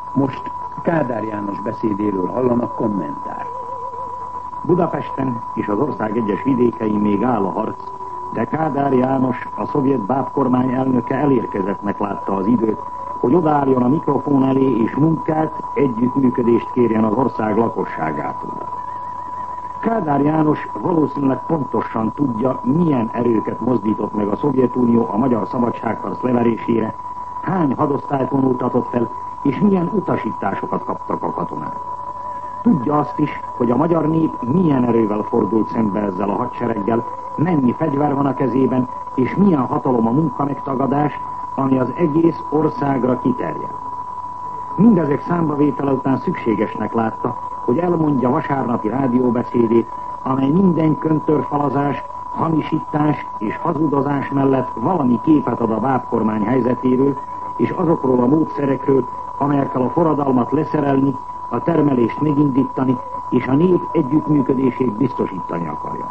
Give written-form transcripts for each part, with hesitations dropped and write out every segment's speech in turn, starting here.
Most Kádár János beszédéről hallanak kommentár. Budapesten és az ország egyes vidékein még áll a harc, de Kádár János, a szovjet bábkormány elnöke elérkezettnek látta az időt, hogy odaálljon a mikrofon elé és munkát, együttműködést kérjen az ország lakosságától. Kádár János valószínűleg pontosan tudja, milyen erőket mozdított meg a Szovjetunió a magyar szabadságharc leverésére, hány hadosztályt vonultatott fel, és milyen utasításokat kaptak a katonák. Tudja azt is, hogy a magyar nép milyen erővel fordult szembe ezzel a hadsereggel, mennyi fegyver van a kezében, és milyen hatalom a munkamegtagadás, ami az egész országra kiterjed. Mindezek számbavétele után szükségesnek látta, hogy elmondja vasárnapi rádióbeszédét, amely minden köntörfalazás, hamisítás és hazudozás mellett valami képet ad a bábkormány helyzetéről, és azokról a módszerekről, amelyekkel a forradalmat leszerelni, a termelést megindítani, és a nép együttműködését biztosítani akarja.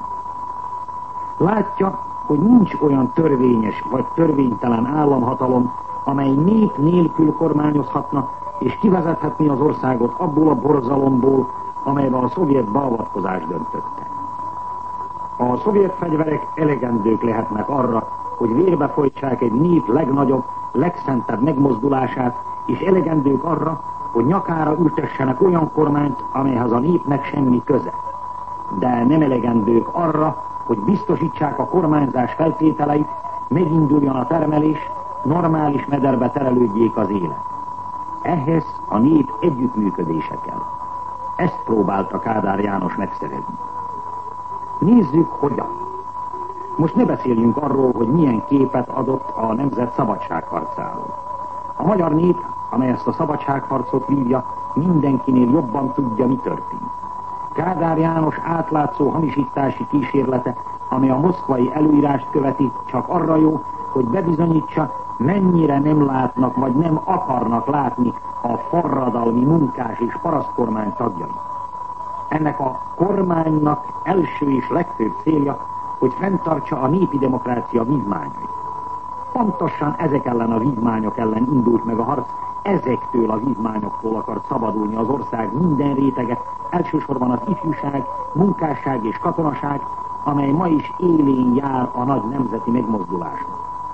Látja, hogy nincs olyan törvényes vagy törvénytelen államhatalom, amely nép nélkül kormányozhatna, és kivezethetné az országot abból a borzalomból, amelybe a szovjet beavatkozás döntötte. A szovjet fegyverek elegendők lehetnek arra, hogy vérbe folytsák egy nép legnagyobb, legszentebb megmozdulását, és elegendők arra, hogy nyakára ültessenek olyan kormányt, amelyhez a népnek semmi köze. De nem elegendők arra, hogy biztosítsák a kormányzás feltételeit, meginduljon a termelés, normális mederbe terelődjék az élet. Ehhez a nép együttműködése kell. Ezt próbálta Kádár János megszerezni. Nézzük, hogyan. Most ne beszéljünk arról, hogy milyen képet adott a nemzet szabadságharcáról. A magyar nép, amely ezt a szabadságharcot vívja, mindenkinél jobban tudja, mi történt. Kádár János átlátszó hamisítási kísérlete, amely a moszkvai előírást követi, csak arra jó, hogy bebizonyítsa, mennyire nem látnak, vagy nem akarnak látni a forradalmi munkás és parasztkormány tagjai. Ennek a kormánynak első és legfőbb célja, hogy fenntartsa a népi demokrácia vívmányait. Pontosan ezek ellen a vívmányok ellen indult meg a harc, ezektől a vívmányoktól akart szabadulni az ország minden rétege, elsősorban az ifjúság, munkásság és katonaság, amely ma is élén jár a nagy nemzeti megmozdulásnak.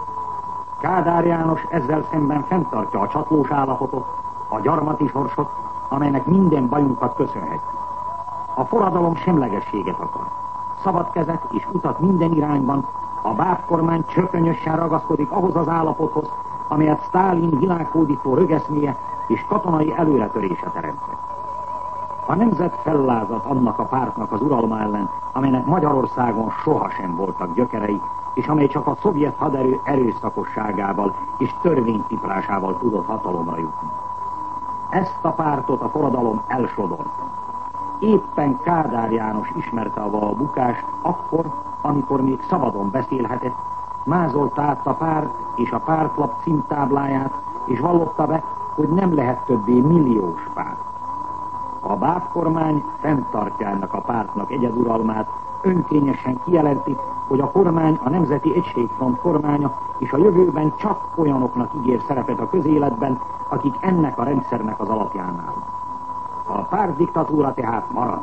Kádár János ezzel szemben fenntartja a csatlós állapotot, a gyarmati sorsot, amelynek minden bajunkat köszönhetjük. A forradalom semlegességet akar. Szabad kezet és utat minden irányban, a bábkormány csöpönyösen ragaszkodik ahhoz az állapothoz, amelyet Sztálin világhódító rögeszméje és katonai előretörése teremtett. A nemzet fellázad annak a pártnak az uralma ellen, amelynek Magyarországon sohasem voltak gyökerei, és amely csak a szovjet haderő erőszakosságával és törvénytiprásával tudott hatalomra jutni. Ezt a pártot a forradalom elsodorta. Éppen Kádár János ismerte a bukást akkor, amikor még szabadon beszélhetett, mázolta át a párt és a pártlap címtábláját, és vallotta be, hogy nem lehet többé milliós párt. A bábkormány fenntartja ennek a pártnak egyeduralmát, önkényesen kijelenti, hogy a kormány a Nemzeti Egységfront kormánya, és a jövőben csak olyanoknak ígér szerepet a közéletben, akik ennek a rendszernek az alapján állnak. A pártdiktatúra tehát marad.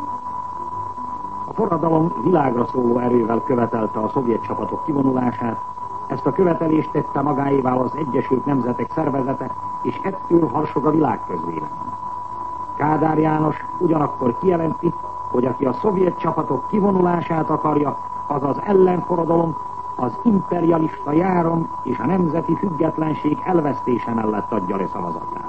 A forradalom világra szóló erővel követelte a szovjet csapatok kivonulását, ezt a követelést tette magáévá az Egyesült Nemzetek Szervezete, és ettől harsog a világközvélemény. Kádár János ugyanakkor kijelenti, hogy aki a szovjet csapatok kivonulását akarja, az az ellenforradalom, az imperialista járom és a nemzeti függetlenség elvesztése mellett adja le szavazatát.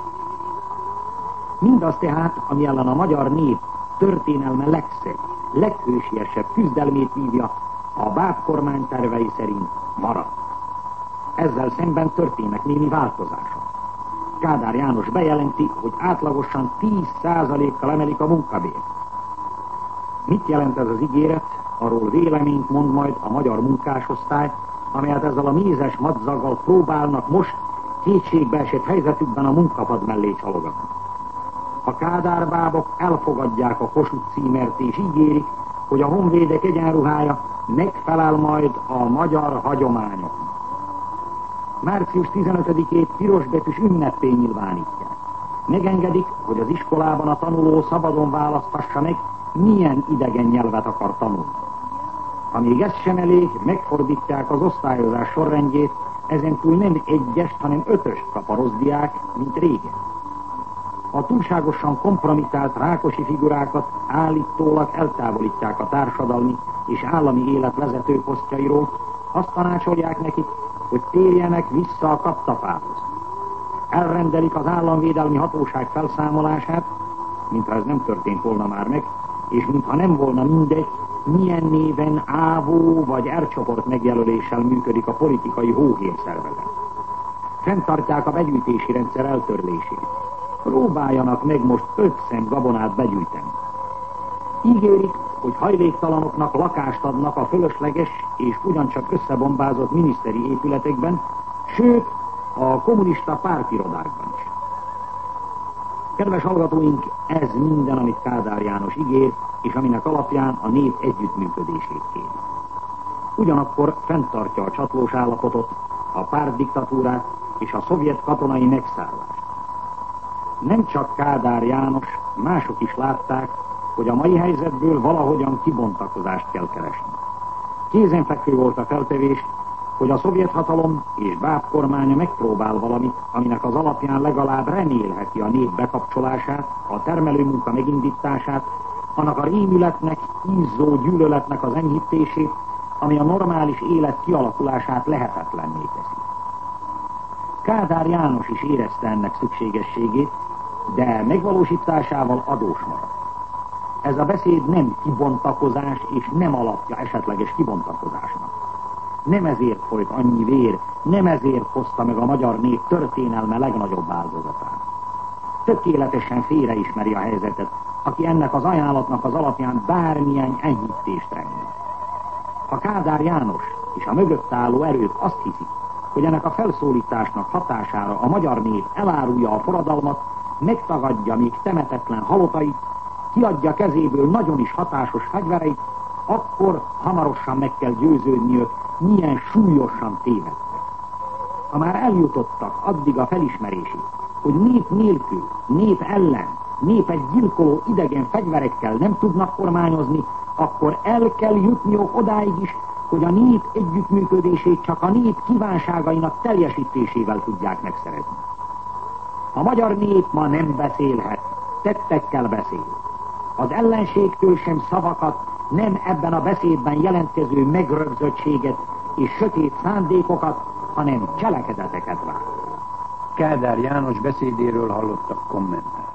Mindaz tehát, ami ellen a magyar nép történelme legszebb, leghősiesebb küzdelmét vívja, a bábkormány tervei szerint marad. Ezzel szemben történnek némi változások. Kádár János bejelenti, hogy átlagosan 10%-kal emelik a munkabért. Mit jelent ez az ígéret? Arról véleményt mond majd a magyar munkásosztály, amelyet ezzel a mézes madzaggal próbálnak most kétségbeesett helyzetükben a munkapad mellé csalogatni. A kádárbábok elfogadják a Kossuth címert és ígérik, hogy a honvédek egyenruhája megfelel majd a magyar hagyományoknak. Március 15-ét pirosbetűs ünnepé nyilvánítják. Megengedik, hogy az iskolában a tanuló szabadon választhassa meg, milyen idegen nyelvet akar tanulni. Ha még ez sem elég, megfordítják az osztályozás sorrendjét, ezentúl nem 1-est, hanem 5-öst kap a rossz diák, mint régen. A túlságosan kompromittált Rákosi figurákat állítólag eltávolítják a társadalmi és állami élet vezető posztjairól, azt tanácsolják nekik, hogy térjenek vissza a kaptafához. Elrendelik az államvédelmi hatóság felszámolását, mintha ez nem történt volna már meg, és mintha nem volna mindegy, milyen néven ávó vagy R-csoport megjelöléssel működik a politikai hóhérszervezet. Fenntartják a begyűjtési rendszer eltörlését. Próbáljanak meg most 5 cent gabonát begyűjteni. Ígérik, hogy hajléktalanoknak lakást adnak a fölösleges és ugyancsak összebombázott miniszteri épületekben, sőt, a kommunista pártirodákban is. Kedves hallgatóink, ez minden, amit Kádár János ígér, és aminek alapján a nép együttműködését kéri. Ugyanakkor fenntartja a csatlós állapotot, a pártdiktatúrát és a szovjet katonai megszállást. Nem csak Kádár János, mások is látták, hogy a mai helyzetből valahogyan kibontakozást kell keresni. Kézenfekvő volt a feltevés, hogy a szovjet hatalom és Báb kormánya megpróbál valamit, aminek az alapján legalább remélheti a nép bekapcsolását, a termelőmunka megindítását, annak a rémületnek, ízzó gyűlöletnek az enyhítését, ami a normális élet kialakulását lehetetlenné teszi. Kádár János is érezte ennek szükségességét, de megvalósításával adós maradt. Ez a beszéd nem kibontakozás és nem alapja esetleges kibontakozásnak. Nem ezért folyt annyi vér, nem ezért hozta meg a magyar nép történelme legnagyobb áldozatát. Tökéletesen félreismeri a helyzetet, aki ennek az ajánlatnak az alapján bármilyen enyhítést remél. Ha Kádár János és a mögött álló erők azt hiszik, hogy ennek a felszólításnak hatására a magyar nép elárulja a forradalmat, megtagadja még temetetlen halottait, kiadja kezéből nagyon is hatásos fegyvereit, akkor hamarosan meg kell győződniük, milyen súlyosan tévedtek. Ha már eljutottak addig a felismerésig, hogy nép nélkül, nép ellen, népet gyilkoló idegen fegyverekkel nem tudnak kormányozni, akkor el kell jutniuk odáig is, hogy a nép együttműködését csak a nép kívánságainak teljesítésével tudják megszerezni. A magyar nép ma nem beszélhet, tettekkel beszél. Az ellenségtől sem szavakat, nem ebben a beszédben jelentkező megrögzöttséget és sötét szándékokat, hanem cselekedeteket vár. Kádár János beszédéről hallottak kommentát.